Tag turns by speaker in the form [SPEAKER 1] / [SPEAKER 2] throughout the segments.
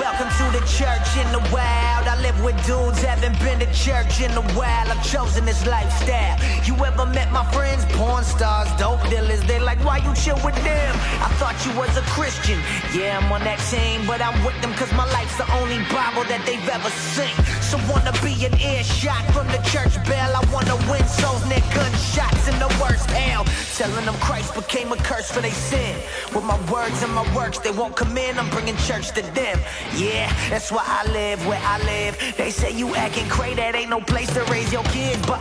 [SPEAKER 1] Welcome to the church in the wild. I live with dudes, haven't been to church in a while. I've chosen this lifestyle. You ever met my friends? Porn stars, dope dealers. They like, why you chill with them? I thought you was a Christian. Yeah, I'm on that team, but I'm with them cause my life's the only Bible that they've ever seen. So wanna be an earshot from the church bell. I wanna win souls near gunshots in the worst hell. Telling them Christ became a curse for their sin. With my words and my works, they won't come in. I'm bringing church to them. Yeah, that's why I live where I live. They say you acting crazy, that ain't no place to raise your kids. But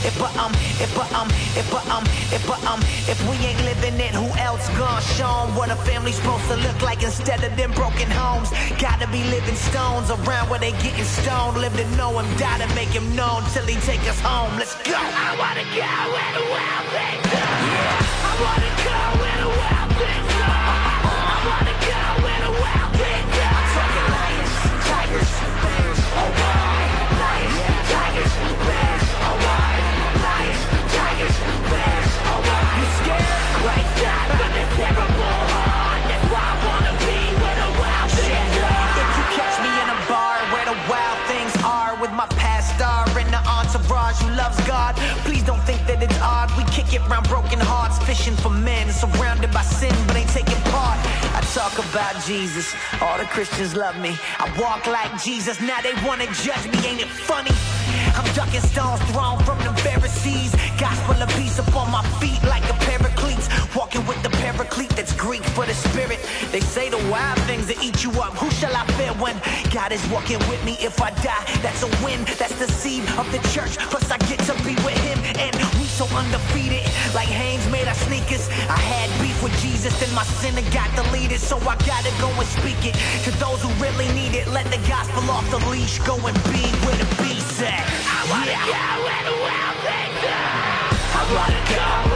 [SPEAKER 1] if we ain't living it, who else gonna show 'em what a family's supposed to look like instead of them broken homes? Gotta be living stones around where they getting stoned. Live to know him, die to make him known till he take us home. Let's go. I wanna go where the wild things are. Yeah. I wanna go where the wild things are. I wanna go where the wild things are. I'm talking lions, tigers, bears, alright. Lions, tigers, bears, alright. Lions, tigers, bears, alright. You scared? Like that, but it's terrible. That's why I wanna be where the wild things are. If you catch me in a bar where the wild things are, with my pastor and the entourage who loves God, please don't think that it's odd. We kick it round broken hearts, fishing for men, surrounded by sin, but ain't taking part. I talk about Jesus, all the Christians love me. I walk like Jesus, now they wanna judge me, ain't it funny? I'm ducking stones thrown from the Pharisees. Gospel of peace upon my feet like a paraclete. Walking with the paraclete that's Greek for the spirit. They say the wild things that eat you up. Who shall I fear when God is walking with me? If I die, that's a win. That's the seed of the church. Plus I get to be with him, and we so undefeated. Like Hanes made our sneakers. I had beef with Jesus, then my sinner got deleted. So I gotta go and speak it to those who really need it. Let the gospel off the leash. Go and be where the beast at. I wanna go where the wild things are. I wanna go